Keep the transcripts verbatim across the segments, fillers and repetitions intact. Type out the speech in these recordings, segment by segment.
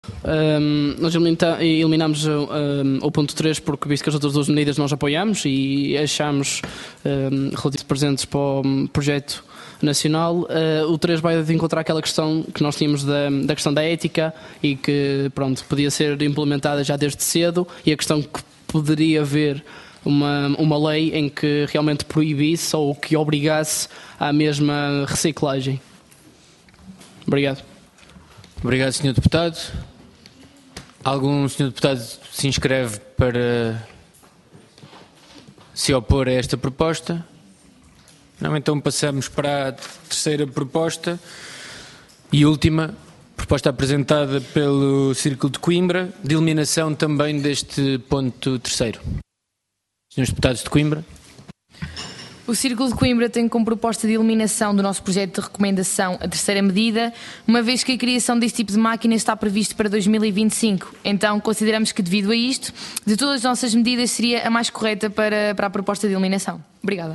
Um, nós eliminamos um, o ponto três porque visto que as outras duas medidas nós apoiamos e achamos um, relativamente presentes para o projeto nacional. Uh, o três vai de encontrar aquela questão que nós tínhamos da, da questão da ética e que pronto, podia ser implementada já desde cedo, e a questão que poderia haver uma, uma lei em que realmente proibisse ou que obrigasse à mesma reciclagem. Obrigado. Obrigado, senhor Deputado. Algum senhor Deputado se inscreve para se opor a esta proposta? Não, então passamos para a terceira proposta e última, proposta apresentada pelo Círculo de Coimbra, de eliminação também deste ponto terceiro. Senhores Deputados de Coimbra. O Círculo de Coimbra tem como proposta de eliminação do nosso projeto de recomendação a terceira medida, uma vez que a criação deste tipo de máquina está previsto para dois mil e vinte e cinco. Então consideramos que, devido a isto, de todas as nossas medidas seria a mais correta para, para a proposta de eliminação. Obrigada.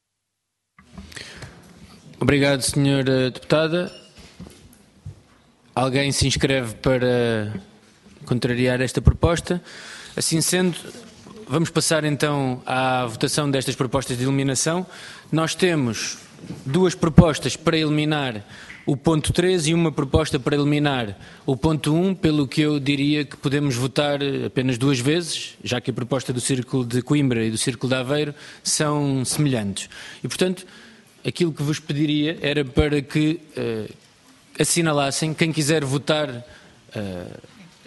Obrigado, senhora Deputada. Alguém se inscreve para contrariar esta proposta? Assim sendo, vamos passar então à votação destas propostas de eliminação. Nós temos duas propostas para eliminar o ponto três e uma proposta para eliminar o ponto um, pelo que eu diria que podemos votar apenas duas vezes, já que a proposta do Círculo de Coimbra e do Círculo de Aveiro são semelhantes. E, portanto, aquilo que vos pediria era para que uh, assinalassem quem quiser votar. Uh...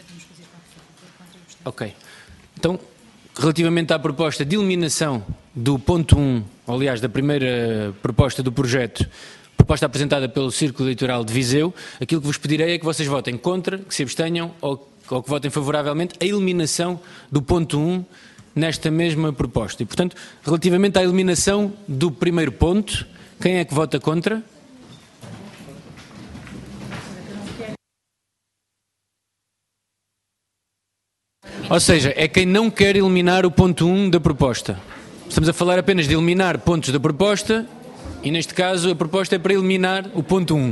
Ok. Então, relativamente à proposta de eliminação do ponto um, aliás, da primeira proposta do projeto, proposta apresentada pelo Círculo Eleitoral de Viseu, aquilo que vos pedirei é que vocês votem contra, que se abstenham ou, ou que votem favoravelmente a eliminação do ponto um nesta mesma proposta. E, portanto, relativamente à eliminação do primeiro ponto, quem é que vota contra? Ou seja, é quem não quer eliminar o ponto um da proposta. Estamos a falar apenas de eliminar pontos da proposta e, neste caso, a proposta é para eliminar o ponto um.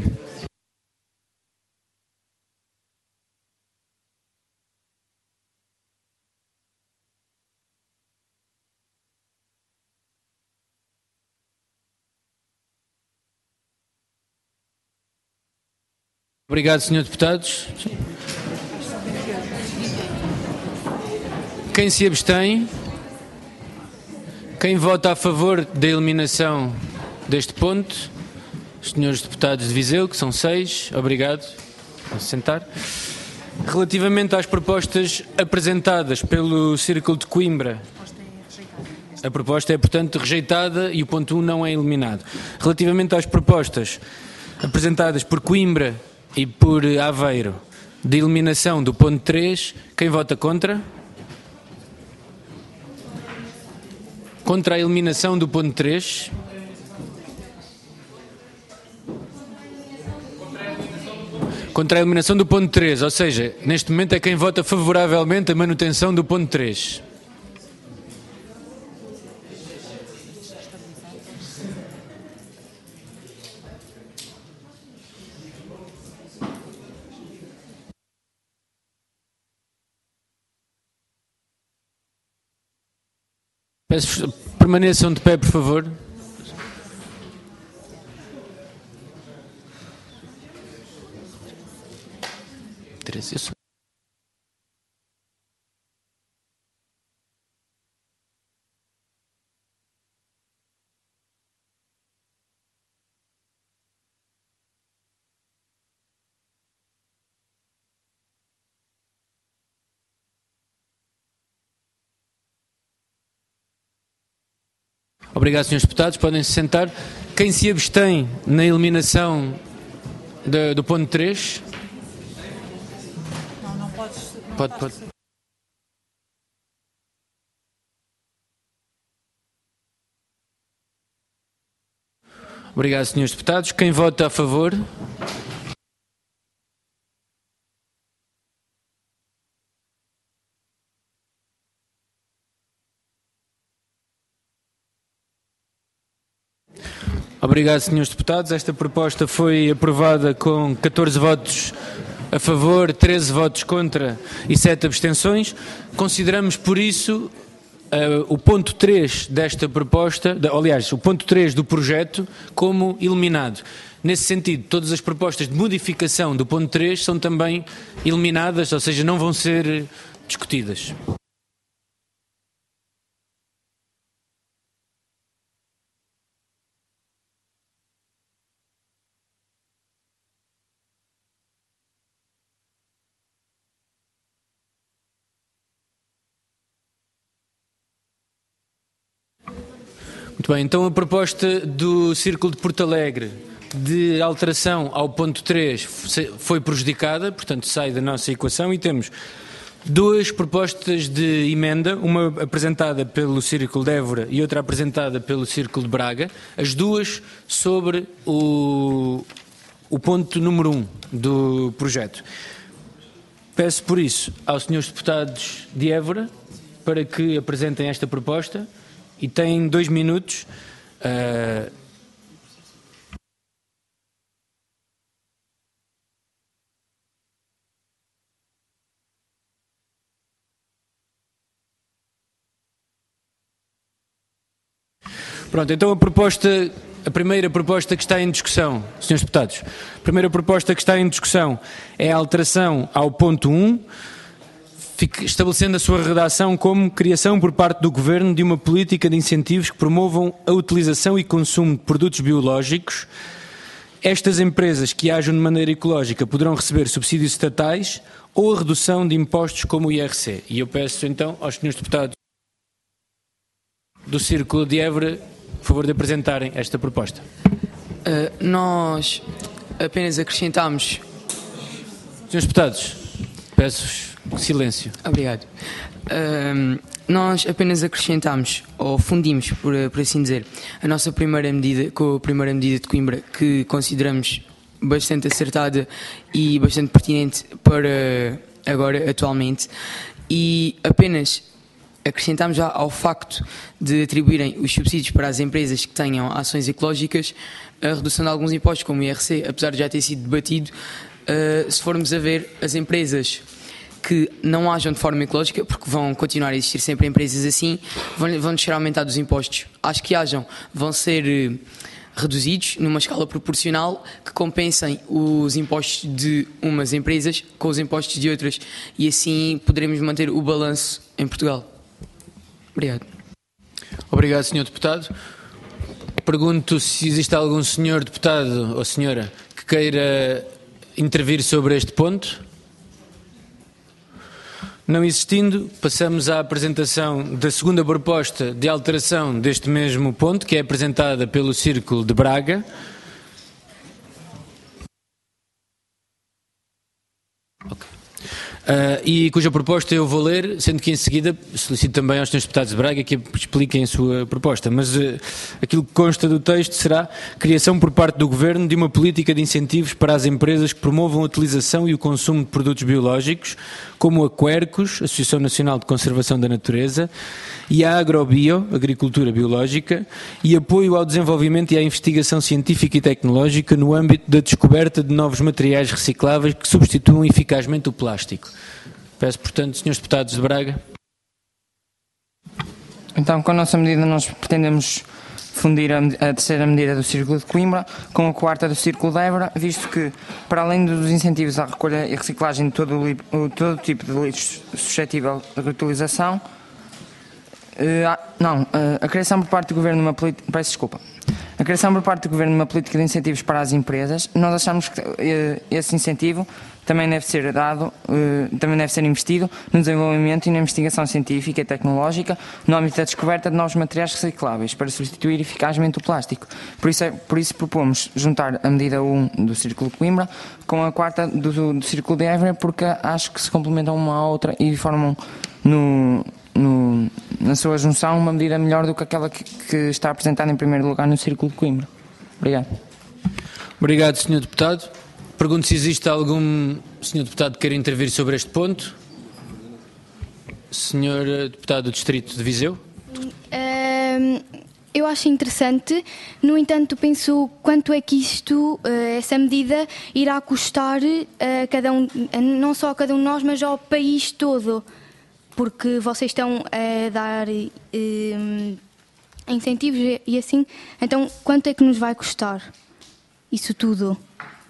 Obrigado, senhores Deputados. Quem se abstém? Quem vota a favor da eliminação deste ponto? Os senhores Deputados de Viseu, que são seis. Obrigado. Vou sentar. Relativamente às propostas apresentadas pelo Círculo de Coimbra, a proposta é, portanto, rejeitada e o ponto um não é eliminado. Relativamente às propostas apresentadas por Coimbra e por Aveiro de eliminação do ponto três, quem vota contra? Contra a eliminação do ponto três. Contra a eliminação do ponto três, ou seja, neste momento é quem vota favoravelmente a manutenção do ponto três. Peço, permaneçam de pé, por favor. Obrigado, senhores Deputados. Podem se sentar. Quem se abstém na eliminação de, do ponto três? Não, não podes. Não pode, pode. Obrigado, senhores Deputados. Quem vota a favor? Obrigado, senhores Deputados. Esta proposta foi aprovada com catorze votos a favor, treze votos contra e sete abstenções. Consideramos, por isso, uh, o ponto três desta proposta, de, aliás, o ponto três do projeto, como eliminado. Nesse sentido, todas as propostas de modificação do ponto três são também eliminadas, ou seja, não vão ser discutidas. Muito bem, então a proposta do Círculo de Porto Alegre de alteração ao ponto três foi prejudicada, portanto sai da nossa equação, e temos duas propostas de emenda, uma apresentada pelo Círculo de Évora e outra apresentada pelo Círculo de Braga, as duas sobre o, o ponto número um do projeto. Peço por isso aos senhores deputados de Évora para que apresentem esta proposta e têm dois minutos. Uh, Pronto, então a proposta, a primeira proposta que está em discussão, senhores deputados, a primeira proposta que está em discussão é a alteração ao ponto um, estabelecendo a sua redação como criação por parte do Governo de uma política de incentivos que promovam a utilização e consumo de produtos biológicos. Estas empresas que ajam de maneira ecológica poderão receber subsídios estatais ou a redução de impostos como o I R C. E eu peço então aos senhores deputados do Círculo de Évora, por favor, de apresentarem esta proposta. Uh, nós apenas acrescentamos... Senhores deputados, peço-vos silêncio. Obrigado. Uh, nós apenas acrescentamos, ou fundimos, por, por assim dizer, a nossa primeira medida, com a primeira medida de Coimbra, que consideramos bastante acertada e bastante pertinente para agora, atualmente, e apenas... acrescentamos já ao facto de atribuírem os subsídios para as empresas que tenham ações ecológicas a redução de alguns impostos, como o I R C, apesar de já ter sido debatido. Uh, se formos a ver as empresas que não ajam de forma ecológica, porque vão continuar a existir sempre empresas assim, vão, vão deixar aumentar os impostos. As que ajam vão ser uh, reduzidos numa escala proporcional que compensem os impostos de umas empresas com os impostos de outras, e assim poderemos manter o balanço em Portugal. Obrigado. Obrigado, senhor Deputado. Pergunto se existe algum senhor Deputado ou senhora que queira intervir sobre este ponto. Não existindo, passamos à apresentação da segunda proposta de alteração deste mesmo ponto, que é apresentada pelo Círculo de Braga. Ok. Uh, e cuja proposta eu vou ler, sendo que em seguida solicito também aos senhores deputados de Braga que expliquem a sua proposta, mas uh, aquilo que consta do texto será criação por parte do Governo de uma política de incentivos para as empresas que promovam a utilização e o consumo de produtos biológicos, como a Quercus, Associação Nacional de Conservação da Natureza, e a Agrobio, Agricultura Biológica, e apoio ao desenvolvimento e à investigação científica e tecnológica no âmbito da descoberta de novos materiais recicláveis que substituam eficazmente o plástico. Peço, portanto, senhores deputados de Braga. Então, com a nossa medida, nós pretendemos fundir a, a terceira medida do Círculo de Coimbra com a quarta do Círculo de Évora, visto que, para além dos incentivos à recolha e reciclagem de todo o, todo o tipo de lixo suscetível de reutilização, uh, não, uh, a criação por parte do Governo de uma política... Peço desculpa. A criação por parte do Governo de uma política de incentivos para as empresas, nós achamos que uh, esse incentivo também deve ser dado, uh, também deve ser investido no desenvolvimento e na investigação científica e tecnológica no âmbito da descoberta de novos materiais recicláveis para substituir eficazmente o plástico. Por isso, é, por isso propomos juntar a medida um do Círculo de Coimbra com a quarta do, do, do Círculo de Évora, porque acho que se complementam uma à outra e formam no, no, na sua junção uma medida melhor do que aquela que, que está apresentada em primeiro lugar no Círculo de Coimbra. Obrigado. Obrigado, senhor Deputado. Pergunto se existe algum senhor Deputado que queira intervir sobre este ponto. senhor Deputado do Distrito de Viseu. Uh, eu acho interessante, no entanto penso quanto é que isto, essa medida, irá custar a cada um, não só a cada um de nós, mas ao país todo, porque vocês estão a dar um, incentivos e assim, então quanto é que nos vai custar isso tudo?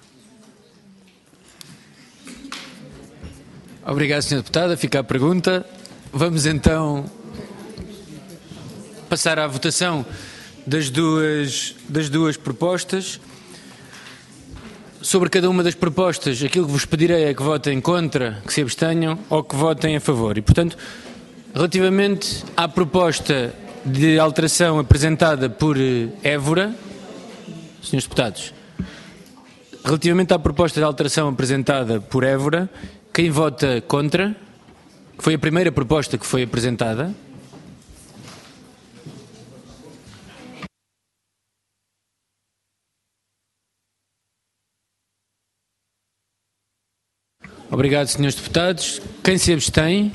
Obrigado, senhora Deputada. Fica a pergunta. Vamos então passar à votação das duas, das duas propostas. Sobre cada uma das propostas, aquilo que vos pedirei é que votem contra, que se abstenham ou que votem a favor. E, portanto, relativamente à proposta de alteração apresentada por Évora, senhores deputados, relativamente à proposta de alteração apresentada por Évora, quem vota contra, que foi a primeira proposta que foi apresentada. Obrigado, senhores deputados. Quem se abstém?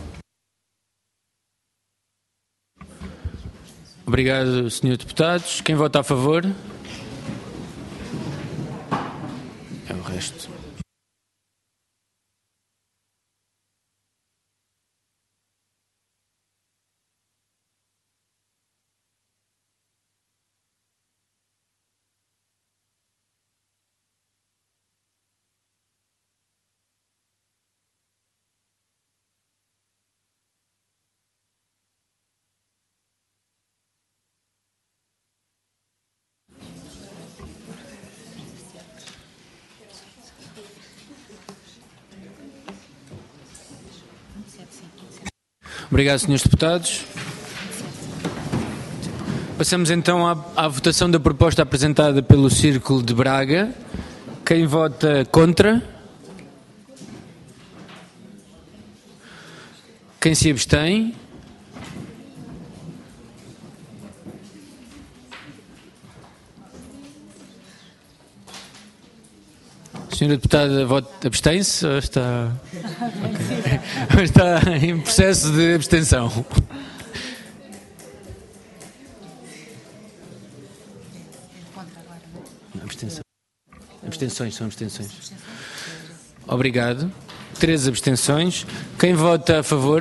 Obrigado, senhores deputados. Quem vota a favor? É o resto. Obrigado, senhores deputados. Passamos então à, à votação da proposta apresentada pelo Círculo de Braga. Quem vota contra? Quem se abstém? Senhora deputada, vota, abstém-se ou está... Okay. Está em processo de abstenção? Abstenção. Abstenções, são abstenções. Obrigado. Três abstenções. Quem vota a favor?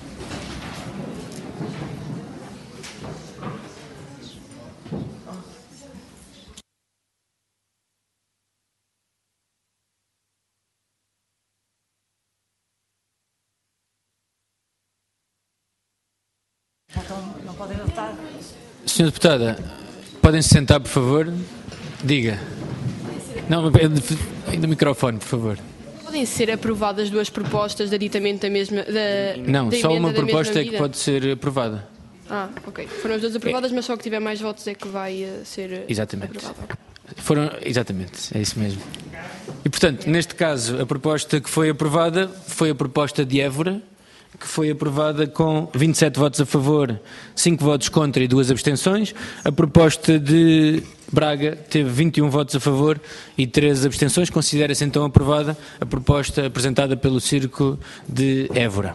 Senhora deputada, podem se sentar, por favor? Diga. Não, ainda o microfone, por favor. Podem ser aprovadas duas propostas de aditamento da mesma... Da, não, da só uma proposta é medida? que pode ser aprovada. Ah, ok. Foram as duas aprovadas, é. Mas só que tiver mais votos é que vai uh, ser exatamente. aprovada. Foram, exatamente, é isso mesmo. E, portanto, neste caso, a proposta que foi aprovada foi a proposta de Évora, que foi aprovada com vinte e sete votos a favor, cinco votos contra e duas abstenções. A proposta de Braga teve vinte e um votos a favor e três abstenções. Considera-se então aprovada a proposta apresentada pelo Círculo de Évora.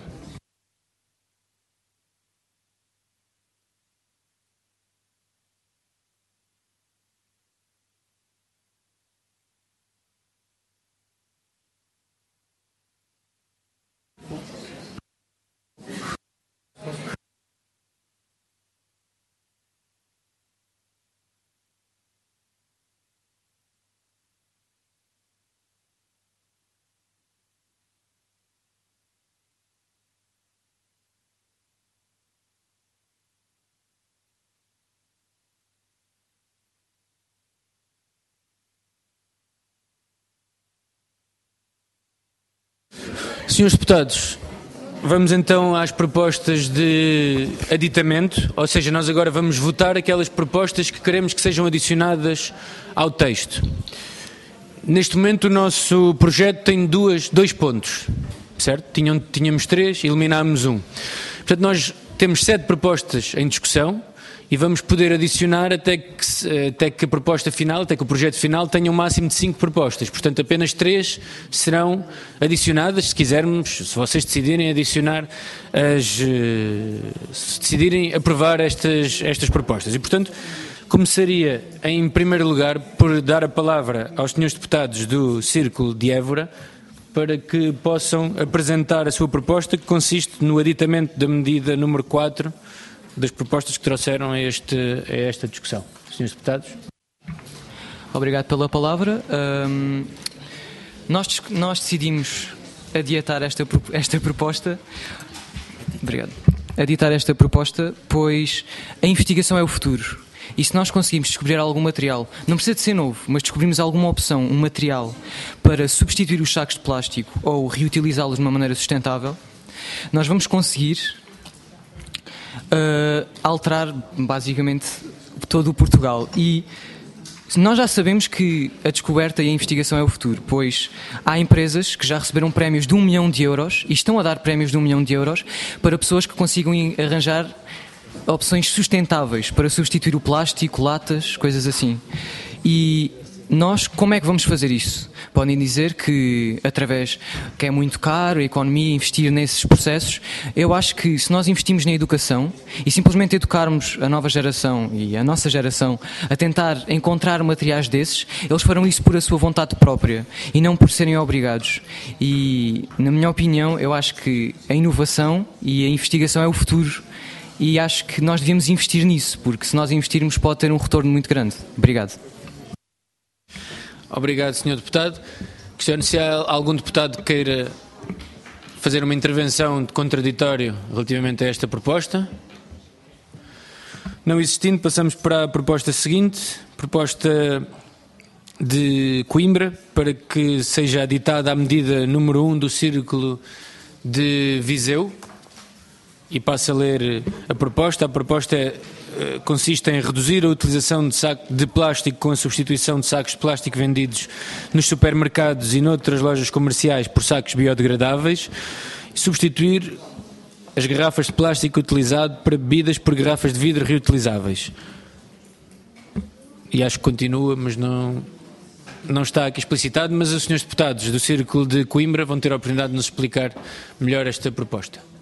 Senhores deputados, vamos então às propostas de aditamento, ou seja, nós agora vamos votar aquelas propostas que queremos que sejam adicionadas ao texto. Neste momento o nosso projeto tem duas, dois pontos, certo? Tinham, tínhamos três, eliminámos um. Portanto, nós temos sete propostas em discussão e vamos poder adicionar até que, até que a proposta final, até que o projeto final tenha um máximo de cinco propostas. Portanto, apenas três serão adicionadas, se quisermos, se vocês decidirem adicionar, as, se decidirem aprovar estas, estas propostas. E, portanto, começaria, em primeiro lugar, por dar a palavra aos senhores deputados do Círculo de Évora, para que possam apresentar a sua proposta, que consiste no aditamento da medida número quatro das propostas que trouxeram a, este, a esta discussão. Senhores deputados. Obrigado pela palavra. Um, nós, nós decidimos adiantar esta, esta proposta. Obrigado. Adiantar esta proposta, pois a investigação é o futuro. E se nós conseguimos descobrir algum material, não precisa de ser novo, mas descobrimos alguma opção, um material para substituir os sacos de plástico ou reutilizá-los de uma maneira sustentável, nós vamos conseguir uh, alterar basicamente todo o Portugal. E nós já sabemos que a descoberta e a investigação é o futuro, pois há empresas que já receberam prémios de um milhão de euros e estão a dar prémios de um milhão de euros para pessoas que consigam arranjar opções sustentáveis para substituir o plástico, latas, coisas assim. E nós, como é que vamos fazer isso? Podem dizer que, através, que é muito caro, a economia, investir nesses processos. Eu acho que se nós investimos na educação e simplesmente educarmos a nova geração e a nossa geração a tentar encontrar materiais desses, eles farão isso por a sua vontade própria e não por serem obrigados. E, na minha opinião, eu acho que a inovação e a investigação é o futuro. E acho que nós devíamos investir nisso, porque se nós investirmos pode ter um retorno muito grande. Obrigado. Obrigado, senhor Deputado. Questiono se há algum deputado que queira fazer uma intervenção de contraditório relativamente a esta proposta. Não existindo, passamos para a proposta seguinte, proposta de Coimbra, para que seja aditada a medida número um do Círculo de Viseu. E passo a ler a proposta. A proposta é, consiste em reduzir a utilização de saco de plástico com a substituição de sacos de plástico vendidos nos supermercados e noutras lojas comerciais por sacos biodegradáveis e substituir as garrafas de plástico utilizado para bebidas por garrafas de vidro reutilizáveis. E acho que continua, mas não, não está aqui explicitado, mas os senhores deputados do Círculo de Coimbra vão ter a oportunidade de nos explicar melhor esta proposta.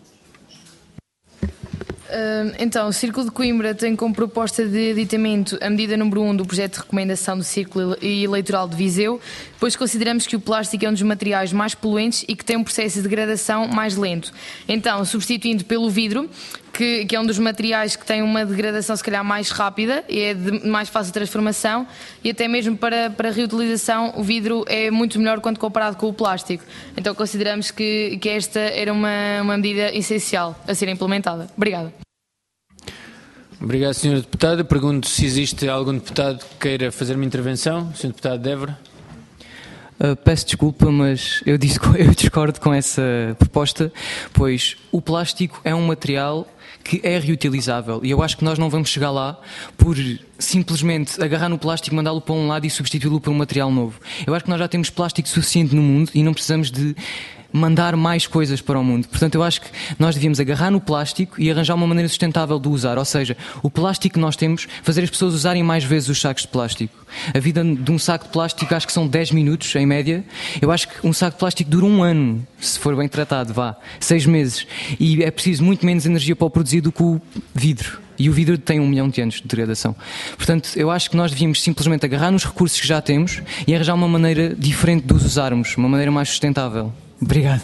Então, o Círculo de Coimbra tem como proposta de aditamento a medida número um do projeto de recomendação do Círculo Eleitoral de Viseu, pois consideramos que o plástico é um dos materiais mais poluentes e que tem um processo de degradação mais lento. Então, substituindo pelo vidro, que, que é um dos materiais que tem uma degradação se calhar mais rápida e é de mais fácil transformação, e até mesmo para, para reutilização o vidro é muito melhor quando comparado com o plástico. Então consideramos que, que esta era uma, uma medida essencial a ser implementada. Obrigada. Obrigado, senhora Deputada. Pergunto se existe algum deputado que queira fazer uma intervenção. senhor Deputado de Évora. Uh, peço desculpa, mas eu, disco, eu discordo com essa proposta, pois o plástico é um material que é reutilizável e eu acho que nós não vamos chegar lá por simplesmente agarrar no plástico, mandá-lo para um lado e substituí-lo por um material novo. Eu acho que nós já temos plástico suficiente no mundo e não precisamos de mandar mais coisas para o mundo. Portanto, eu acho que nós devíamos agarrar no plástico e arranjar uma maneira sustentável de usar. Ou seja, o plástico que nós temos, fazer as pessoas usarem mais vezes os sacos de plástico. A vida de um saco de plástico acho que são dez minutos, em média. Eu acho que um saco de plástico dura um ano, se for bem tratado, vá, seis meses. E é preciso muito menos energia para o produzir do que o vidro. E o vidro tem um milhão de anos de degradação. Portanto, eu acho que nós devíamos simplesmente agarrar nos recursos que já temos e arranjar uma maneira diferente de os usarmos, uma maneira mais sustentável. Obrigado.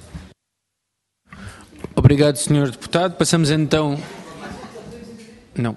Obrigado, senhor Deputado. Passamos então... Não.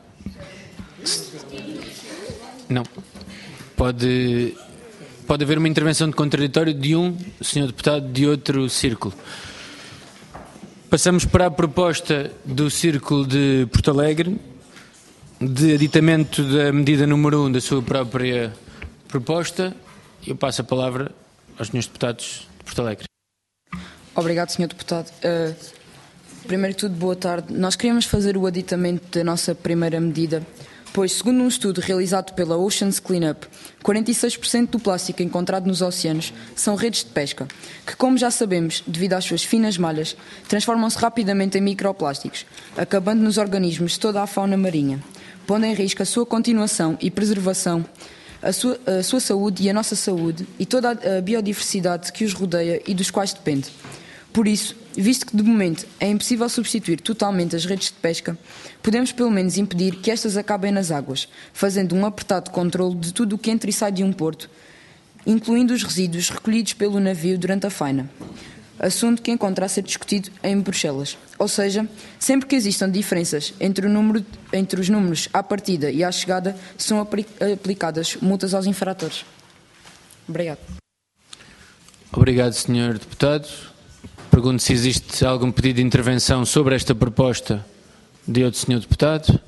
Não. Pode, pode haver uma intervenção de contraditório de um senhor Deputado de outro círculo. Passamos para a proposta do Círculo de Porto Alegre, de aditamento da medida número um da sua própria proposta. Eu passo a palavra aos senhores deputados de Porto Alegre. Obrigado, senhor Deputado. Uh, primeiro de tudo, boa tarde. Nós queríamos fazer o aditamento da nossa primeira medida, pois, segundo um estudo realizado pela Oceans Cleanup, quarenta e seis por cento do plástico encontrado nos oceanos são redes de pesca, que, como já sabemos, devido às suas finas malhas, transformam-se rapidamente em microplásticos, acabando nos organismos de toda a fauna marinha. pondo em risco a sua continuação e preservação, a sua, a sua saúde e a nossa saúde e toda a biodiversidade que os rodeia e dos quais depende. Por isso, visto que de momento é impossível substituir totalmente as redes de pesca, podemos pelo menos impedir que estas acabem nas águas, fazendo um apertado controle de tudo o que entra e sai de um porto, incluindo os resíduos recolhidos pelo navio durante a faina. Assunto que encontra a ser discutido em Bruxelas. Ou seja, sempre que existam diferenças entre, o número, entre os números à partida e à chegada, são aplicadas multas aos infratores. Obrigado. Obrigado, senhor Deputado. Pergunto se existe algum pedido de intervenção sobre esta proposta de outro senhor Deputado.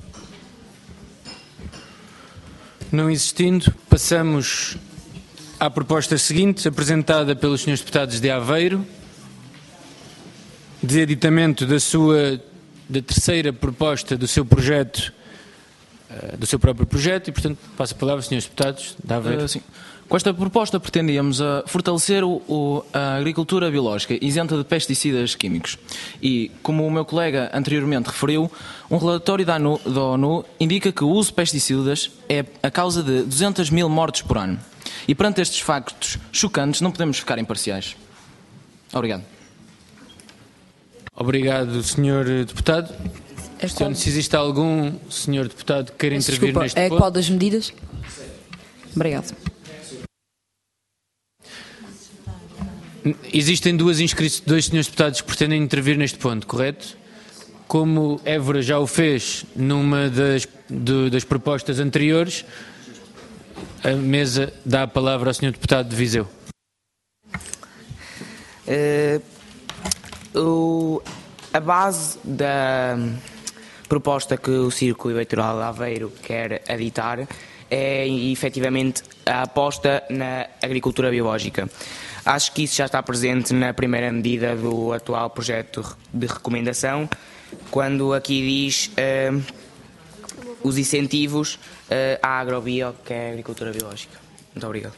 Não existindo, passamos à proposta seguinte, apresentada pelos senhores Deputados de Aveiro, de aditamento da sua, da terceira proposta do seu projeto, do seu próprio projeto, e portanto passo a palavra aos senhores Deputados de Aveiro. Uh, sim. Com esta proposta pretendíamos uh, fortalecer o, o, a agricultura biológica isenta de pesticidas químicos. E, como o meu colega anteriormente referiu, um relatório da ONU, da ONU indica que o uso de pesticidas é a causa de duzentos mil mortes por ano. E perante estes factos chocantes não podemos ficar imparciais. Obrigado. Obrigado, senhor Deputado. Questiono se existe algum senhor Deputado que queira intervir Desculpa, neste é ponto. qual das medidas? Obrigado. Existem duas inscrições, dois senhores Deputados que pretendem intervir neste ponto, correto? Como Évora já o fez numa das, de, das propostas anteriores, a mesa dá a palavra ao senhor Deputado de Viseu. Uh, o, a base da proposta que o Círculo Eleitoral de Aveiro quer aditar é efetivamente a aposta na agricultura biológica. Acho que isso já está presente na primeira medida do atual projeto de recomendação, quando aqui diz uh, os incentivos uh, à agrobio, que é a agricultura biológica. Muito obrigado.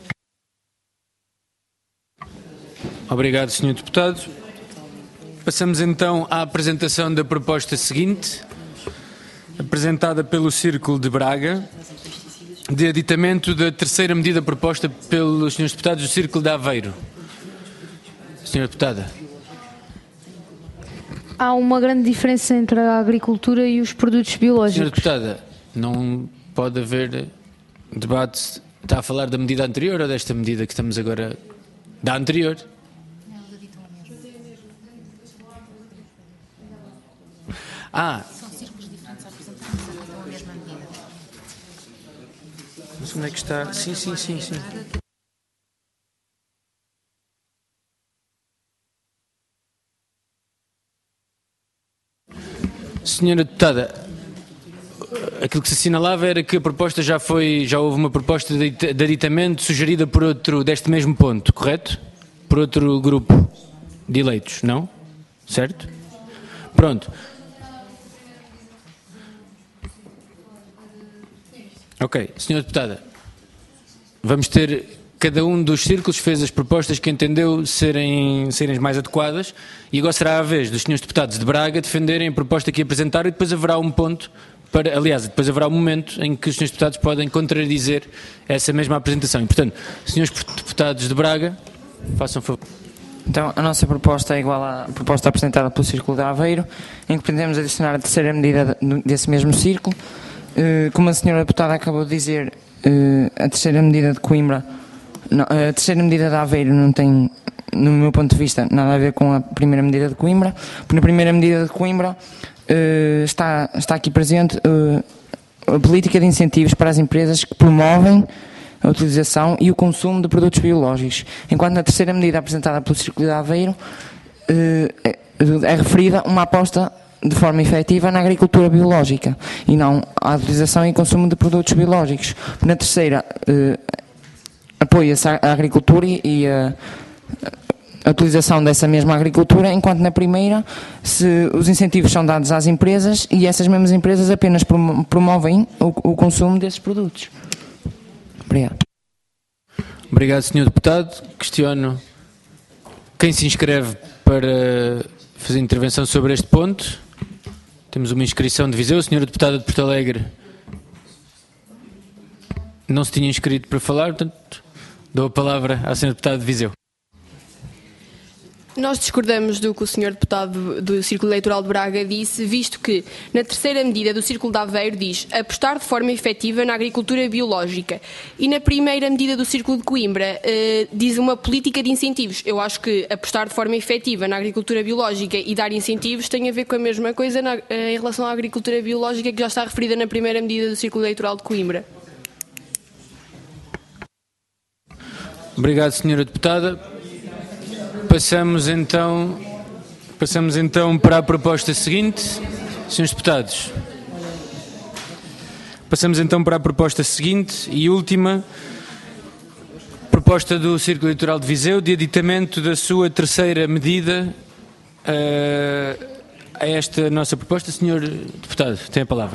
Obrigado, senhor Deputado. Passamos então à apresentação da proposta seguinte, apresentada pelo Círculo de Braga, de aditamento da terceira medida proposta pelos senhores Deputados do Círculo de Aveiro. Senhora Deputada. Há uma grande diferença entre a agricultura e os produtos biológicos. Senhora Deputada, não pode haver debate. Está a falar da medida anterior ou desta medida que estamos agora... Da anterior? Ah. São círculos diferentes apresentados a mesma medida. Mas onde é que está? Sim, sim, sim, sim. Senhora Deputada, aquilo que se assinalava era que a proposta já foi, já houve uma proposta de aditamento sugerida por outro, deste mesmo ponto, correto? Por outro grupo de eleitos, não? Certo? Pronto. Ok, senhora Deputada, vamos ter... Cada um dos círculos fez as propostas que entendeu serem, serem as mais adequadas e agora será a vez dos senhores deputados de Braga defenderem a proposta que apresentaram e depois haverá um ponto, para, aliás, depois haverá um momento em que os senhores deputados podem contradizer essa mesma apresentação. E, portanto, senhores deputados de Braga, façam favor. Então, a nossa proposta é igual à proposta apresentada pelo Círculo de Aveiro, em que pretendemos adicionar a terceira medida desse mesmo círculo. Como a senhora deputada acabou de dizer, a terceira medida de Coimbra... Não, a terceira medida de Aveiro não tem, no meu ponto de vista, nada a ver com a primeira medida de Coimbra, porque na primeira medida de Coimbra uh, está, está aqui presente uh, a política de incentivos para as empresas que promovem a utilização e o consumo de produtos biológicos, enquanto na terceira medida apresentada pelo Círculo de Aveiro uh, é referida uma aposta de forma efetiva na agricultura biológica e não à utilização e consumo de produtos biológicos. Na terceira... Uh, apoia-se a agricultura e a, a utilização dessa mesma agricultura, enquanto na primeira se os incentivos são dados às empresas e essas mesmas empresas apenas promovem o, o consumo desses produtos. Obrigado. Obrigado, senhor Deputado. Questiono quem se inscreve para fazer intervenção sobre este ponto. Temos uma inscrição de Viseu. A senhora Deputada de Porto Alegre não se tinha inscrito para falar, portanto, dou a palavra à senhora Deputada de Viseu. Nós discordamos do que o senhor Deputado do Círculo Eleitoral de Braga disse, visto que na terceira medida do Círculo de Aveiro diz apostar de forma efetiva na agricultura biológica e na primeira medida do Círculo de Coimbra eh, diz uma política de incentivos. Eu acho que apostar de forma efetiva na agricultura biológica e dar incentivos tem a ver com a mesma coisa na, em relação à agricultura biológica que já está referida na primeira medida do Círculo Eleitoral de Coimbra. Obrigado, senhora Deputada. Passamos então, passamos então para a proposta seguinte. senhores Deputados, passamos então para a proposta seguinte e última, proposta do Círculo Eleitoral de Viseu de aditamento da sua terceira medida uh, a esta nossa proposta. senhor Deputado, tem a palavra.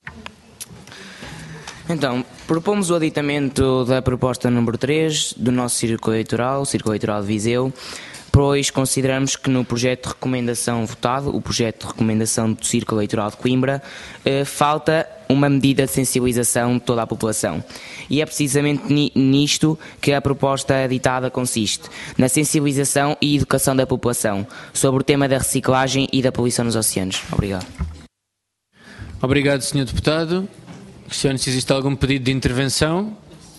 Então, propomos o aditamento da proposta número três do nosso Círculo Eleitoral, o Círculo Eleitoral de Viseu, pois consideramos que no projeto de recomendação votado, o projeto de recomendação do Círculo Eleitoral de Coimbra, eh, falta uma medida de sensibilização de toda a população. E é precisamente nisto que a proposta aditada consiste, na sensibilização e educação da população sobre o tema da reciclagem e da poluição nos oceanos. Obrigado. Obrigado, senhor Deputado. Questiono se existe algum pedido de intervenção.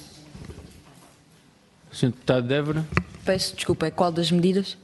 senhor Deputado Débora. Peço desculpa, é qual das medidas?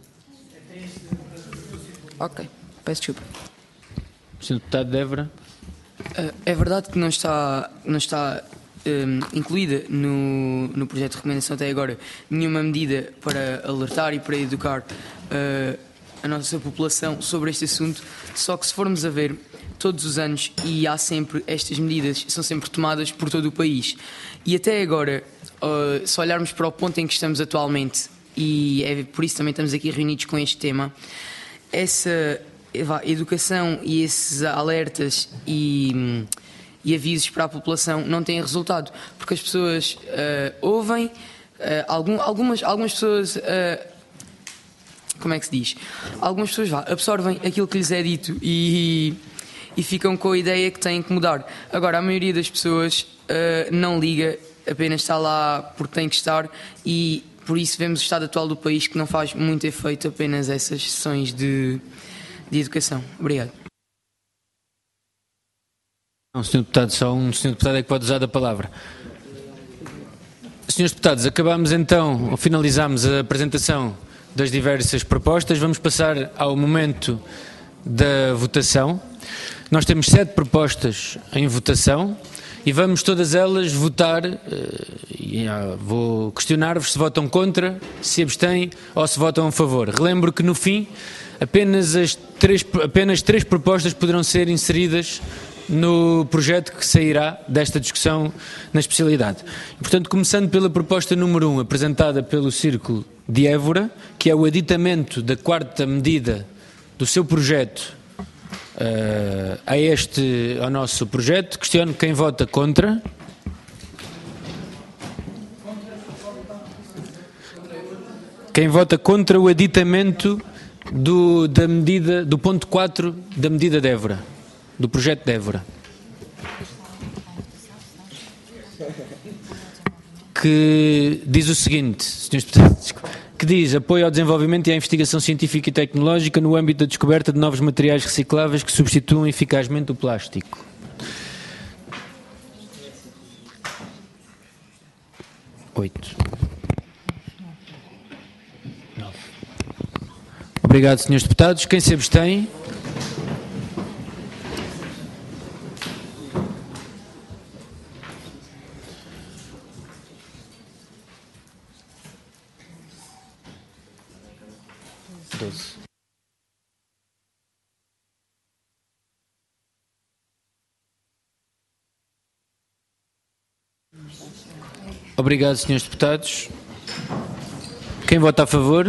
Ok, peço desculpa. senhor Deputado Débora. É verdade que não está, não está um, incluída no, no projeto de recomendação até agora nenhuma medida para alertar e para educar uh, a nossa população sobre este assunto, só que se formos a ver, todos os anos, e há sempre estas medidas, são sempre tomadas por todo o país. E até agora, uh, se olharmos para o ponto em que estamos atualmente, e é por isso também estamos aqui reunidos com este tema, essa educação e esses alertas e, e avisos para a população não têm resultado, porque as pessoas uh, ouvem, uh, algum, algumas, algumas pessoas, uh, como é que se diz? Algumas pessoas vá, absorvem aquilo que lhes é dito e, e ficam com a ideia que têm que mudar. Agora, a maioria das pessoas uh, não liga, apenas está lá porque tem que estar e por isso vemos o estado atual do país que não faz muito efeito apenas essas sessões de, de educação. Obrigado. Não, senhor Deputado, só um senhor Deputado é que pode usar a palavra. senhores Deputados, acabamos então, ou finalizamos a apresentação das diversas propostas. Vamos passar ao momento da votação. Nós temos sete propostas em votação. E vamos todas elas votar, e vou questionar-vos se votam contra, se abstêm ou se votam a favor. Relembro que no fim apenas, as três, apenas três propostas poderão ser inseridas no projeto que sairá desta discussão na especialidade. Portanto, começando pela proposta número um, apresentada pelo Círculo de Évora, que é o aditamento da quarta medida do seu projeto Uh, a este, ao nosso projeto. Questiono quem vota contra. Quem vota contra o aditamento do, da medida, do ponto quatro da medida de Évora, do projeto de Évora. Que diz o seguinte, senhores deputados, que diz apoio ao desenvolvimento e à investigação científica e tecnológica no âmbito da descoberta de novos materiais recicláveis que substituam eficazmente o plástico. Oito. Nove. Obrigado, senhores deputados. Quem se abstém? Obrigado, senhores deputados. Quem vota a favor?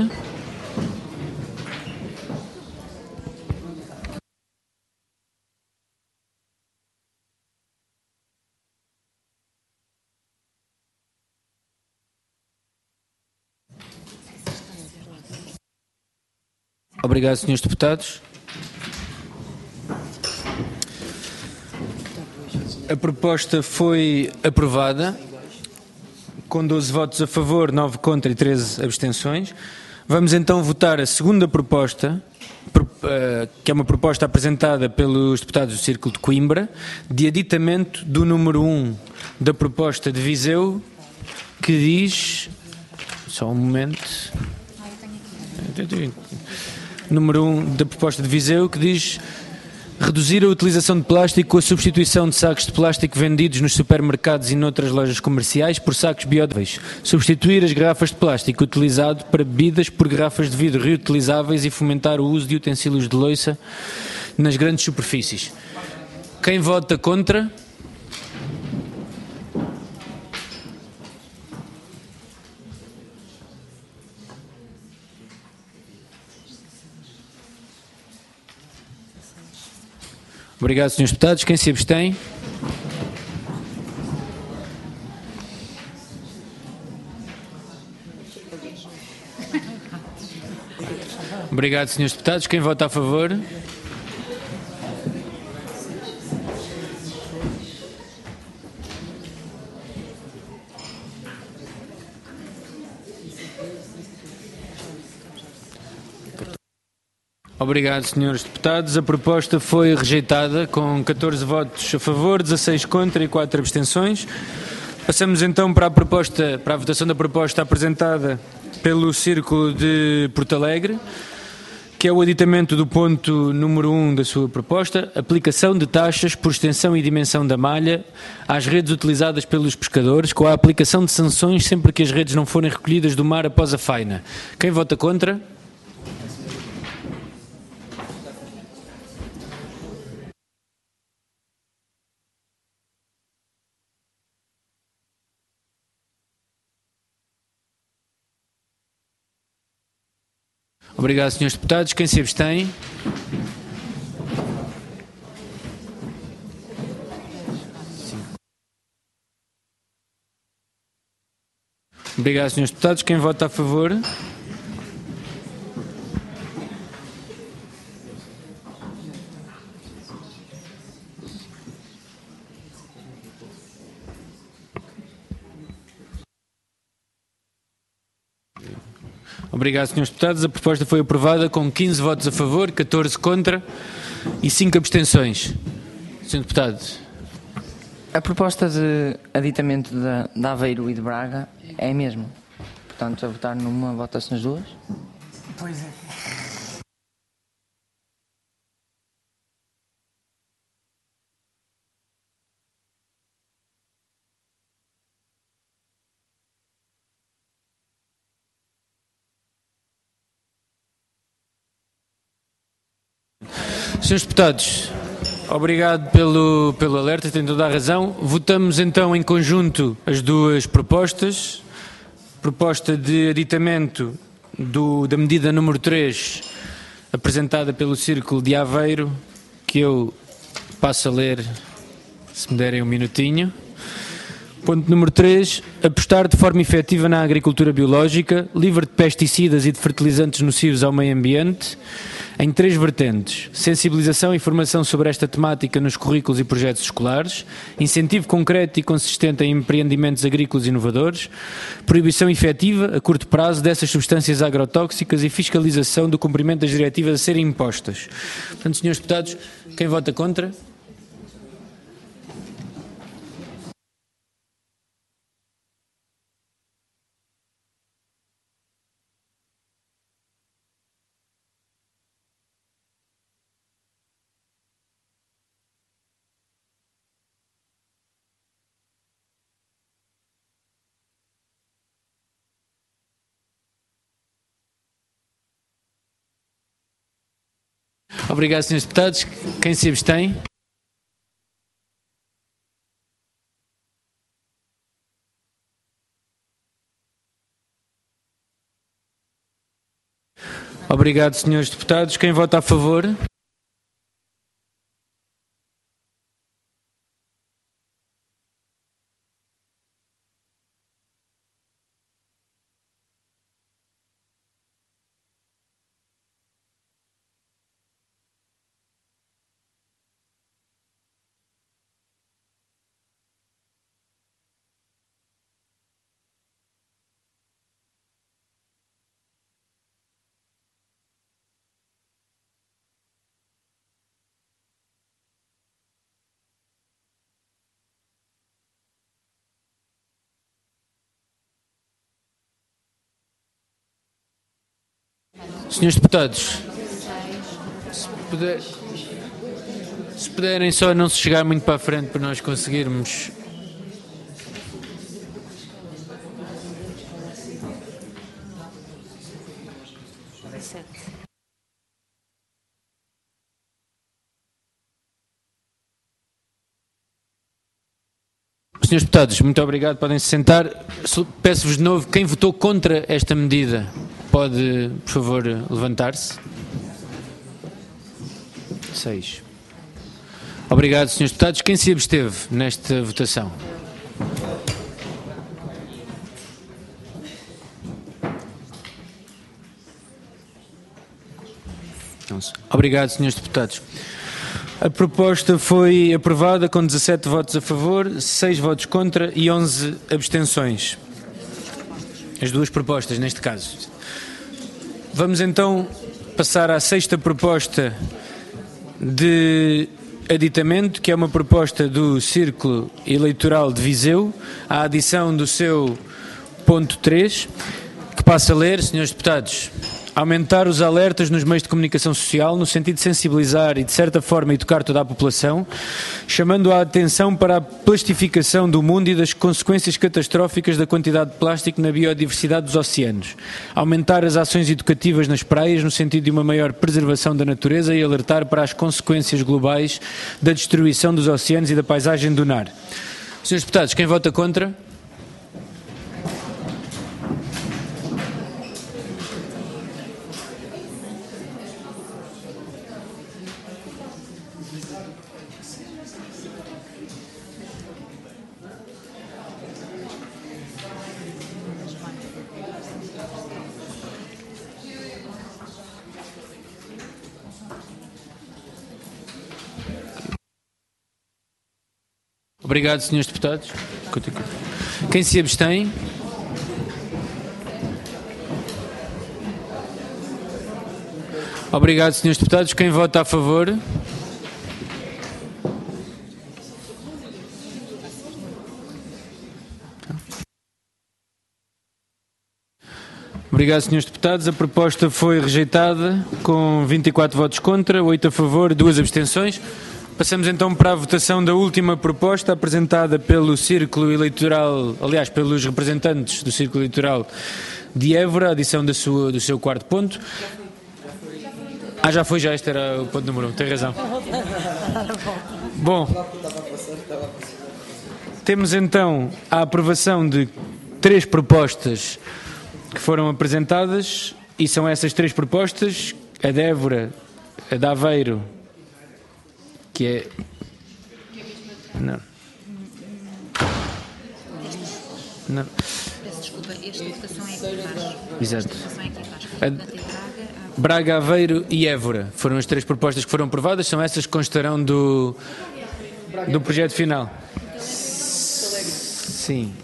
Obrigado, senhores deputados. A proposta foi aprovada com doze votos a favor, nove contra e treze abstenções. Vamos então votar a segunda proposta, que é uma proposta apresentada pelos deputados do Círculo de Coimbra, de aditamento do número um da proposta de Viseu, que diz... Só um momento... Número um da proposta de Viseu, que diz... Reduzir a utilização de plástico com a substituição de sacos de plástico vendidos nos supermercados e noutras lojas comerciais por sacos biodegradáveis. Substituir as garrafas de plástico utilizado para bebidas por garrafas de vidro reutilizáveis e fomentar o uso de utensílios de louça nas grandes superfícies. Quem vota contra? Obrigado, senhores deputados. Quem se abstém? Obrigado, senhores deputados. Quem vota a favor? Obrigado, senhores deputados. A proposta foi rejeitada com catorze votos a favor, dezasseis contra e quatro abstenções. Passamos então para a proposta, para a votação da proposta apresentada pelo Círculo de Porto Alegre, que é o aditamento do ponto número um da sua proposta, aplicação de taxas por extensão e dimensão da malha às redes utilizadas pelos pescadores, com a aplicação de sanções sempre que as redes não forem recolhidas do mar após a faina. Quem vota contra? Obrigado, senhores deputados. Quem se abstém? Obrigado, senhores deputados. Quem vota a favor? Obrigado, senhores deputados. A proposta foi aprovada com quinze votos a favor, catorze contra e cinco abstenções. senhor Deputado. A proposta de aditamento de, de Aveiro e de Braga é a mesma. Portanto, a votar numa, vota-se nas duas? Pois é. Senhores deputados, obrigado pelo, pelo alerta, tem toda a razão. Votamos então em conjunto as duas propostas. Proposta de aditamento do, da medida número três, apresentada pelo Círculo de Aveiro, que eu passo a ler, se me derem um minutinho. Ponto número três. Apostar de forma efetiva na agricultura biológica, livre de pesticidas e de fertilizantes nocivos ao meio ambiente, em três vertentes: sensibilização e formação sobre esta temática nos currículos e projetos escolares, incentivo concreto e consistente em empreendimentos agrícolas inovadores, proibição efetiva a curto prazo dessas substâncias agrotóxicas e fiscalização do cumprimento das diretivas a serem impostas. Portanto, senhores deputados, quem vota contra? Obrigado, senhores deputados. Quem se abstém? Obrigado, senhores deputados. Quem vota a favor? Senhores deputados, se, puder, se puderem só não se chegar muito para a frente para nós conseguirmos... Senhores deputados, muito obrigado, podem se sentar. Peço-vos de novo, quem votou contra esta medida pode, por favor, levantar-se. Seis. Obrigado, senhores deputados. Quem se absteve nesta votação? Obrigado, senhores deputados. A proposta foi aprovada com dezassete votos a favor, seis votos contra e onze abstenções. As duas propostas, neste caso. Vamos então passar à sexta proposta de aditamento, que é uma proposta do Círculo Eleitoral de Viseu, à adição do seu ponto três, que passa a ler, senhores deputados: aumentar os alertas nos meios de comunicação social no sentido de sensibilizar e, de certa forma, educar toda a população, chamando a atenção para a plastificação do mundo e das consequências catastróficas da quantidade de plástico na biodiversidade dos oceanos. Aumentar as ações educativas nas praias no sentido de uma maior preservação da natureza e alertar para as consequências globais da destruição dos oceanos e da paisagem dunar. Senhores deputados, quem vota contra? Obrigado, senhores deputados. Quem se abstém? Obrigado, senhores deputados. Quem vota a favor? Obrigado, senhores deputados. A proposta foi rejeitada com vinte e quatro votos contra, oito a favor, duas abstenções. Passamos então para a votação da última proposta apresentada pelo Círculo Eleitoral, aliás, pelos representantes do Círculo Eleitoral de Évora, a adição da sua, do seu quarto ponto. Ah, já foi, já este era o ponto número um, tem razão. Bom, temos então a aprovação de três propostas que foram apresentadas, e são essas três propostas: a de Évora, a de Aveiro, que é... Não. Não. Peço desculpa, esta votação é aqui abaixo. Exato. Esta votação é aqui abaixo. A Braga, Aveiro e Évora foram as três propostas que foram aprovadas, são essas que constarão do, do projeto final. Sim.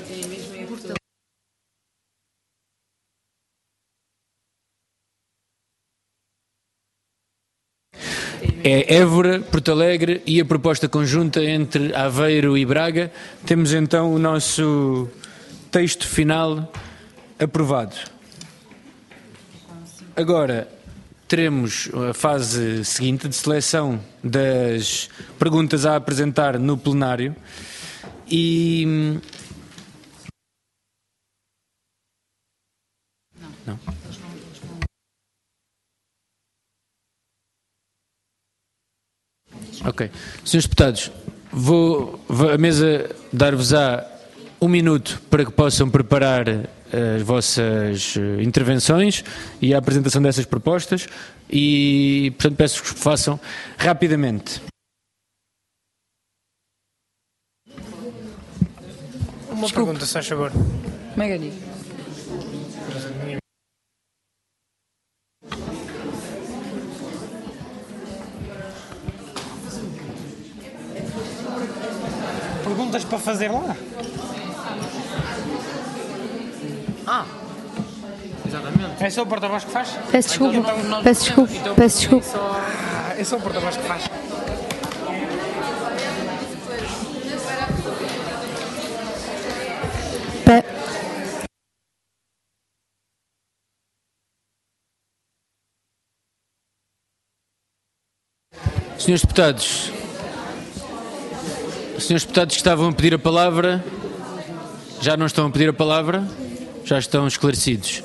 É Évora, Porto Alegre e a proposta conjunta entre Aveiro e Braga. Temos então o nosso texto final aprovado. Agora teremos a fase seguinte de seleção das perguntas a apresentar no plenário e... Não. Ok. Senhores deputados, vou, vou a mesa dar-vos-á um minuto para que possam preparar as vossas intervenções e a apresentação dessas propostas e, portanto, peço-vos que façam rapidamente. Uma Desculpe. pergunta, se faz favor. Mega digo. Perguntas para fazer lá? Ah, exatamente. É só o porta-voz que faz? Peço desculpa, então, peço desculpa, então, peço desculpa. Ah, é só o porta-voz que faz. Pe Senhores deputados, senhores deputados que estavam a pedir a palavra, já não estão a pedir a palavra, já estão esclarecidos.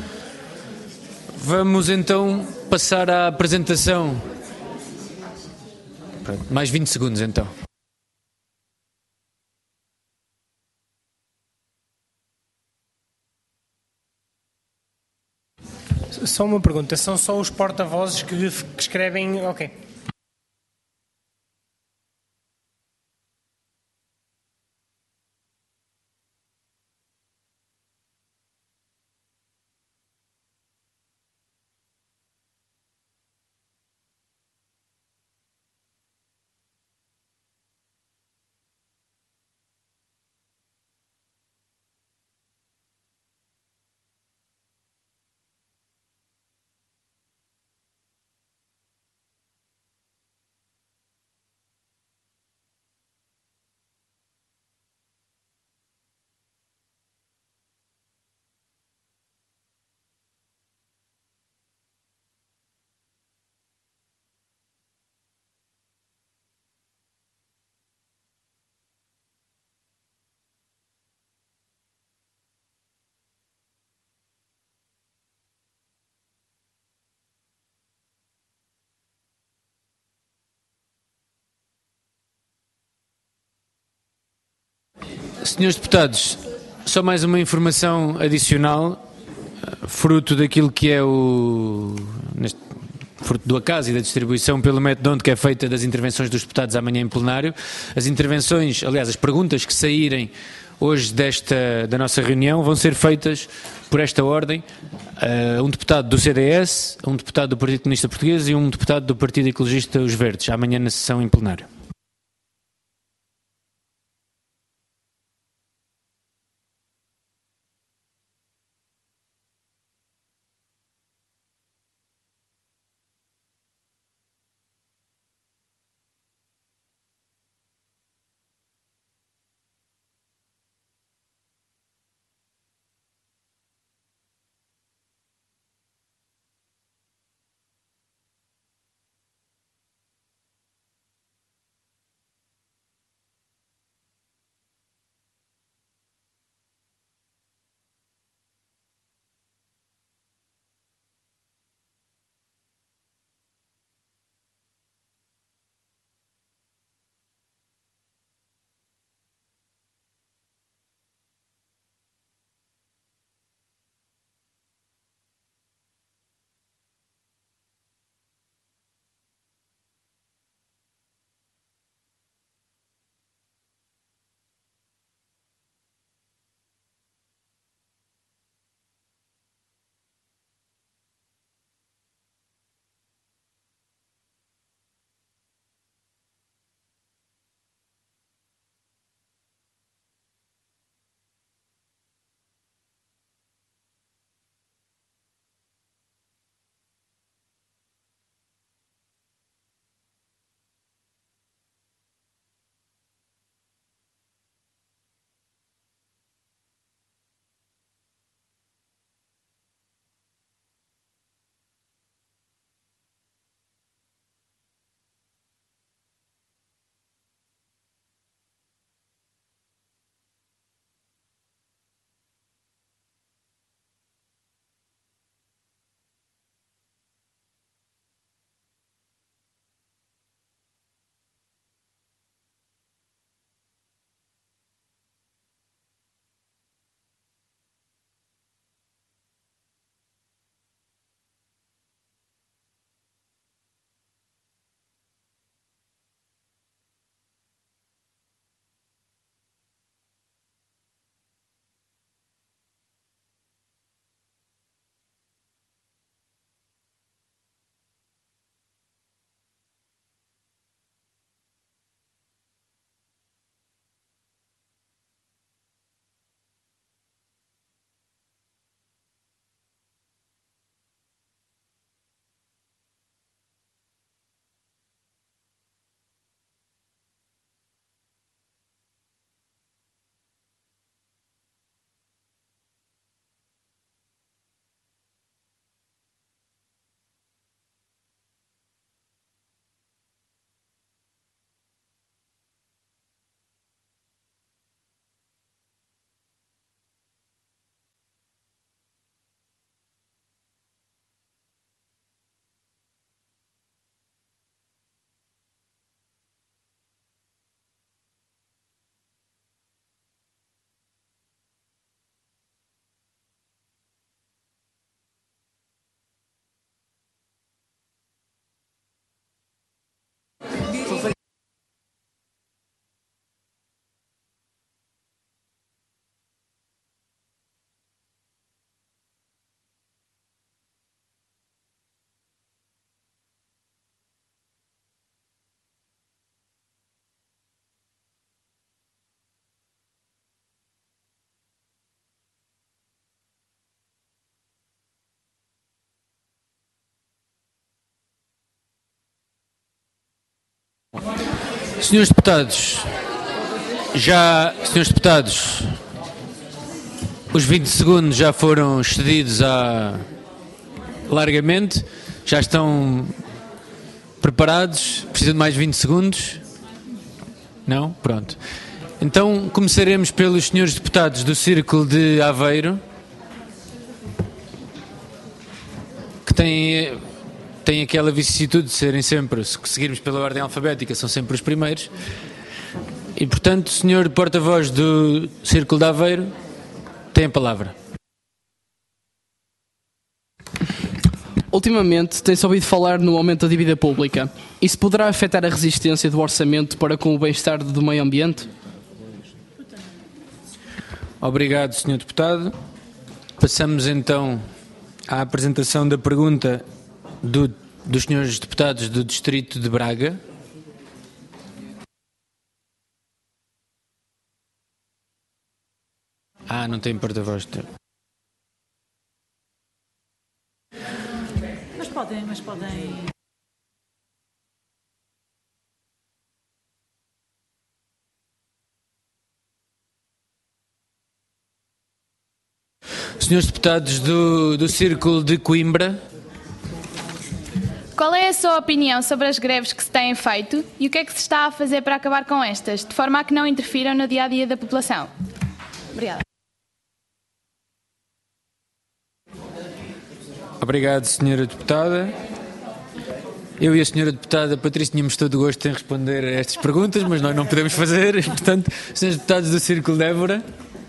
Vamos então passar à apresentação. Pronto, mais vinte segundos então. Só uma pergunta, são só os porta-vozes que, que escrevem... Ok. Senhores deputados, só mais uma informação adicional, fruto daquilo que é o... Neste, fruto do acaso e da distribuição pelo método onde que é feita das intervenções dos deputados amanhã em plenário. As intervenções, aliás, as perguntas que saírem hoje desta, da nossa reunião vão ser feitas por esta ordem a um deputado do C D S, a um deputado do Partido Comunista Português e um deputado do Partido Ecologista Os Verdes, amanhã na sessão em plenário. Senhores deputados, já, senhores deputados, os vinte segundos já foram excedidos a, largamente, já estão preparados, precisam de mais vinte segundos? Não? Pronto. Então começaremos pelos senhores deputados do Círculo de Aveiro, que têm, têm aquela vicissitude de serem sempre, se seguirmos pela ordem alfabética, são sempre os primeiros. E, portanto, senhor porta-voz do Círculo de Aveiro, tem a palavra. Ultimamente tem-se ouvido falar no aumento da dívida pública. Isso poderá afetar a resistência do orçamento para com o bem-estar do meio ambiente? Obrigado, senhor deputado. Passamos então à apresentação da pergunta do, dos senhores deputados do Distrito de Braga. Ah, não tem porta-voz. Mas podem, mas podem... Senhores deputados do, do Círculo de Coimbra. Qual é a sua opinião sobre as greves que se têm feito e o que é que se está a fazer para acabar com estas, de forma a que não interfiram no dia-a-dia da população? Obrigada. Obrigado, senhora deputada. Eu e a senhora deputada Patrícia tínhamos todo o gosto em responder a estas perguntas, mas nós não podemos fazer. Portanto, senhores deputados do Círculo de Évora.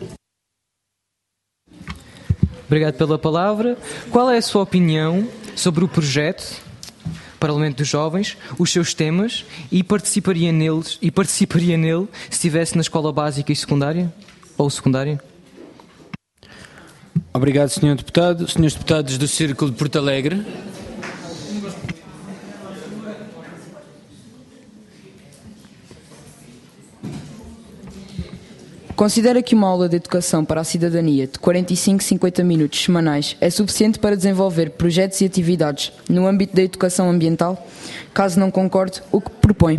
Obrigado pela palavra. Qual é a sua opinião sobre o projeto Parlamento dos Jovens, os seus temas, e participaria neles e participaria nele se estivesse na escola básica e secundária ou secundária? Obrigado, senhor deputado. Senhores deputados do Círculo de Porto Alegre. Considera que uma aula de educação para a cidadania de quarenta e cinco a cinquenta minutos semanais é suficiente para desenvolver projetos e atividades no âmbito da educação ambiental? Caso não concorde, o que propõe?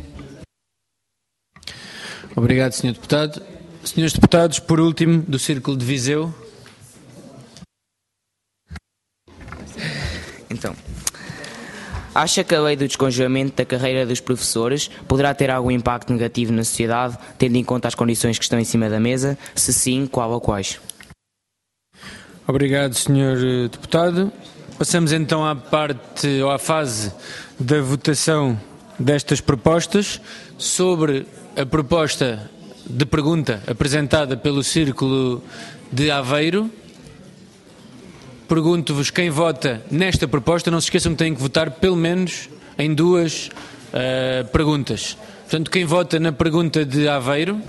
Obrigado, senhor deputado. Senhores deputados, por último, do Círculo de Viseu. Então, acha que a lei do descongelamento da carreira dos professores poderá ter algum impacto negativo na sociedade, tendo em conta as condições que estão em cima da mesa? Se sim, qual ou quais? Obrigado, senhor deputado. Passamos então à parte, ou à fase da votação destas propostas. Sobre a proposta de pergunta apresentada pelo Círculo de Aveiro, pergunto-vos quem vota nesta proposta. Não se esqueçam que têm que votar pelo menos em duas uh, perguntas. Portanto, quem vota na pergunta de Aveiro?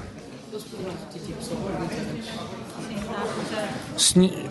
Senhor...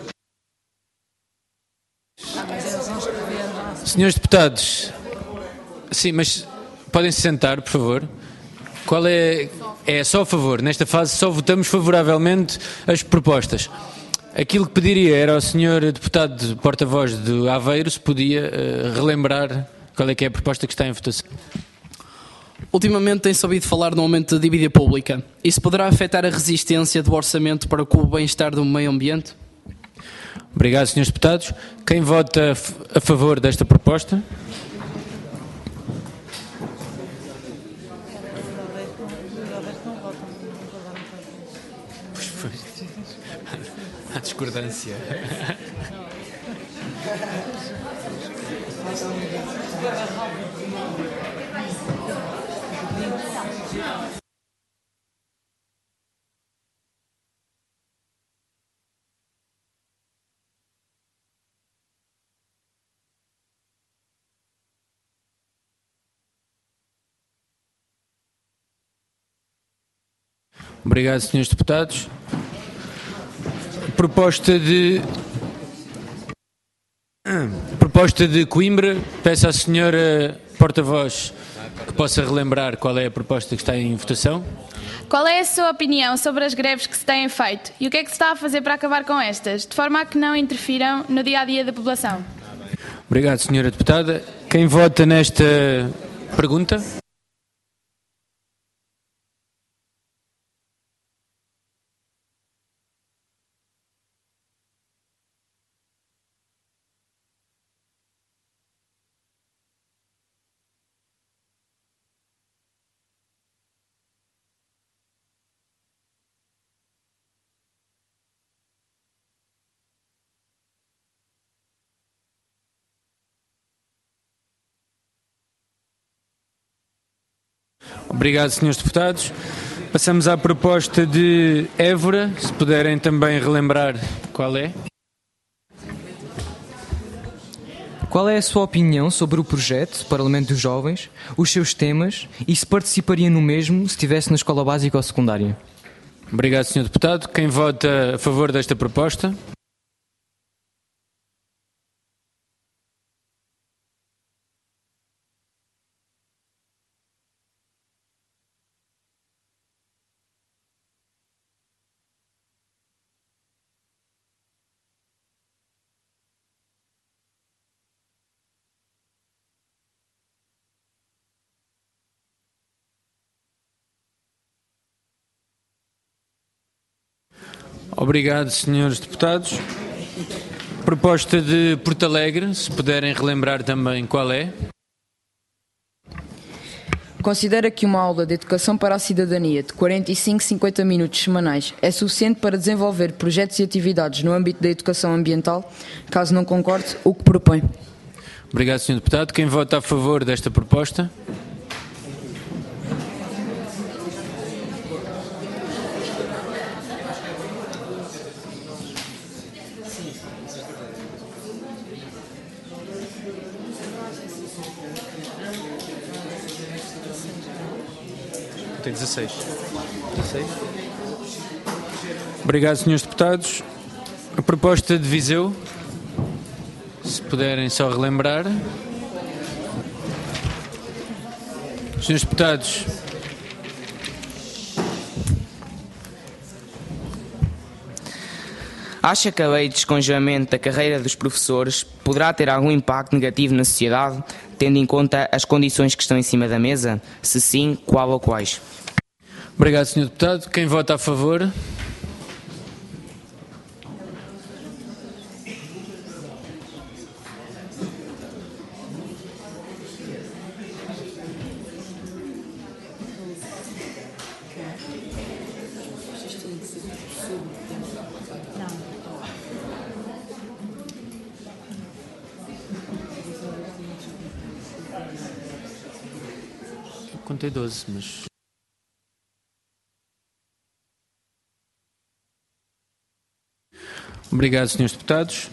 Senhores deputados, sim, mas podem se sentar, por favor. Qual é? É só a favor. Nesta fase só votamos favoravelmente as propostas. Aquilo que pediria era ao senhor deputado porta-voz do Aveiro se podia uh, relembrar qual é que é a proposta que está em votação. Ultimamente tem-se ouvido falar no aumento da dívida pública. Isso poderá afetar a resistência do orçamento para com o bem-estar do meio ambiente? Obrigado, senhores deputados. Quem vota a favor desta proposta? A discordância. Obrigado, senhores deputados. Proposta de proposta de Coimbra. Peço à senhora porta-voz que possa relembrar qual é a proposta que está em votação. Qual é a sua opinião sobre as greves que se têm feito e o que é que se está a fazer para acabar com estas, de forma a que não interfiram no dia-a-dia da população? Obrigado, senhora deputada. Quem vota nesta pergunta? Obrigado, senhores deputados. Passamos à proposta de Évora, se puderem também relembrar qual é. Qual é a sua opinião sobre o projeto Parlamento dos Jovens, os seus temas e se participaria no mesmo se estivesse na escola básica ou secundária? Obrigado, senhor deputado. Quem vota a favor desta proposta? Obrigado, senhores deputados. Proposta de Porto Alegre, se puderem relembrar também qual é. Considera que uma aula de educação para a cidadania de quarenta e cinco a cinquenta minutos semanais é suficiente para desenvolver projetos e atividades no âmbito da educação ambiental? Caso não concorde, o que propõe? Obrigado, senhor deputado. Quem vota a favor desta proposta? Tem dezasseis. dezasseis. Obrigado, senhores deputados. A proposta de Viseu, se puderem só relembrar. Senhores deputados, acha que a lei de descongelamento da carreira dos professores poderá ter algum impacto negativo na sociedade, tendo em conta as condições que estão em cima da mesa? Se sim, qual ou quais? Obrigado, senhor deputado. Quem vota a favor? Eu contei doze, mas... Obrigado, senhores deputados.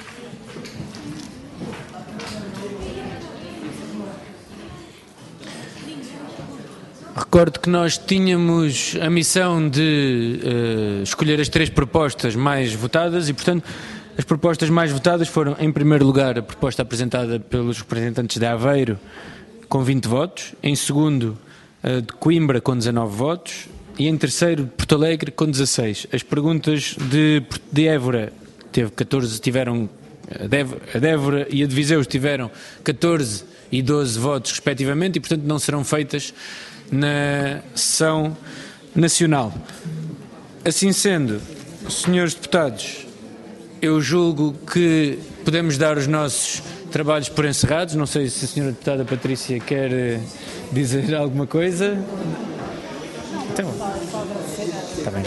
Recordo que nós tínhamos a missão de uh, escolher as três propostas mais votadas e, portanto, as propostas mais votadas foram, em primeiro lugar, a proposta apresentada pelos representantes de Aveiro, com vinte votos, em segundo, a de Coimbra, com dezanove votos, e em terceiro, Porto Alegre, com dezasseis. As perguntas de, de Évora teve catorze, tiveram, a de Évora e a de Viseu tiveram catorze e doze votos, respectivamente, e, portanto, não serão feitas na sessão nacional. Assim sendo, senhores deputados, eu julgo que podemos dar os nossos trabalhos por encerrados. Não sei se a senhora deputada Patrícia quer dizer alguma coisa. Então, está bem.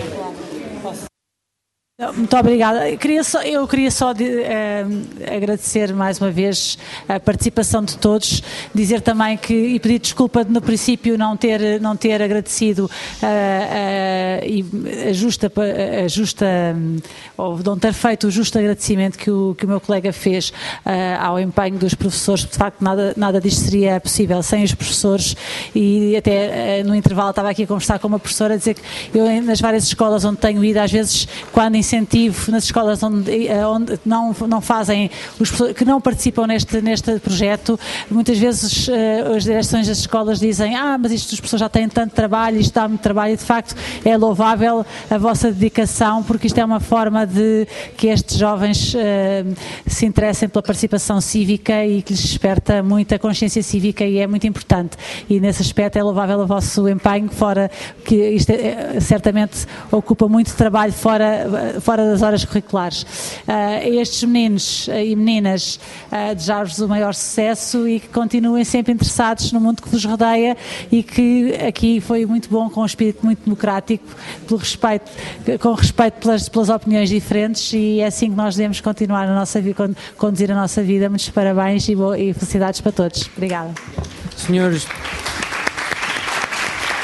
Muito obrigada. Eu queria só, eu queria só de, eh, agradecer mais uma vez a participação de todos, dizer também que, e pedir desculpa de no princípio não ter, não ter agradecido eh, eh, a justa, a justa, ou não ter feito o justo agradecimento que o, que o meu colega fez eh, ao empenho dos professores. De facto, nada, nada disto seria possível sem os professores, e até eh, no intervalo estava aqui a conversar com uma professora a dizer que eu, nas várias escolas onde tenho ido, às vezes, quando incentivo nas escolas onde, onde não, não fazem, os, que não participam neste, neste projeto, muitas vezes uh, as direções das escolas dizem: ah, mas isto as pessoas já têm tanto trabalho, isto dá muito trabalho, e de facto é louvável a vossa dedicação, porque isto é uma forma de que estes jovens uh, se interessem pela participação cívica e que lhes desperta muita consciência cívica, e é muito importante, e nesse aspecto é louvável o vosso empenho, fora que isto é, certamente ocupa muito trabalho fora fora das horas curriculares. Uh, estes meninos e meninas, uh, desejar-vos o maior sucesso e que continuem sempre interessados no mundo que vos rodeia, e que aqui foi muito bom, com um espírito muito democrático, pelo respeito, com respeito pelas, pelas opiniões diferentes, e é assim que nós devemos continuar a nossa vida, conduzir a nossa vida. Muitos parabéns e, bo- e felicidades para todos. Obrigada. Senhores...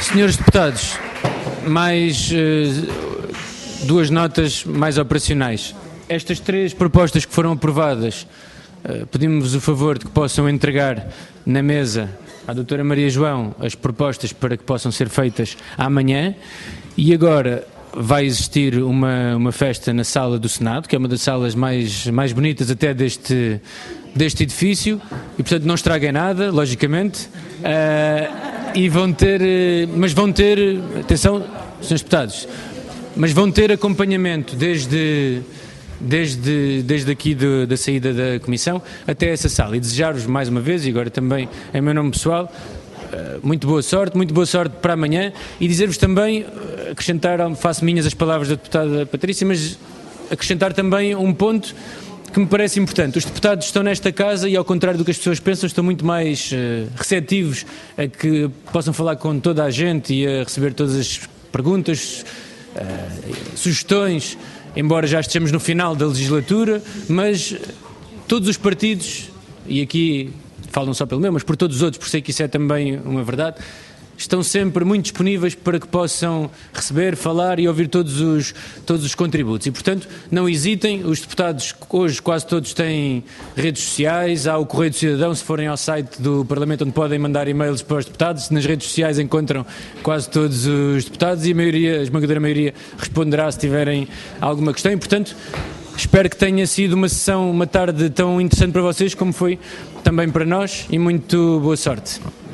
Senhores deputados, mais uh, duas notas mais operacionais. Estas três propostas que foram aprovadas, uh, pedimos o favor de que possam entregar na mesa à doutora Maria João as propostas para que possam ser feitas amanhã. E agora vai existir uma, uma festa na sala do Senado, que é uma das salas mais, mais bonitas até deste, deste edifício, e portanto não estraguem nada, logicamente, uh, e vão ter, mas vão ter, atenção, senhores deputados, mas vão ter acompanhamento desde, desde, desde aqui do, da saída da Comissão até essa sala, e desejar-vos mais uma vez, e agora também em meu nome pessoal, muito boa sorte, muito boa sorte para amanhã, e dizer-vos também, acrescentar, faço minhas as palavras da deputada Patrícia, mas acrescentar também um ponto que me parece importante. Os deputados estão nesta casa e, ao contrário do que as pessoas pensam, estão muito mais uh, receptivos a que possam falar com toda a gente e a receber todas as perguntas, uh, sugestões, embora já estejamos no final da legislatura, mas todos os partidos, e aqui falam só pelo meu, mas por todos os outros, por sei que isso é também uma verdade, estão sempre muito disponíveis para que possam receber, falar e ouvir todos os, todos os contributos. E, portanto, não hesitem. Os deputados hoje quase todos têm redes sociais. Há o Correio do Cidadão, se forem ao site do Parlamento, onde podem mandar e-mails para os deputados. Nas redes sociais encontram quase todos os deputados e a maioria, a esmagadora maioria responderá se tiverem alguma questão. E, portanto, espero que tenha sido uma sessão, uma tarde tão interessante para vocês como foi também para nós, e muito boa sorte.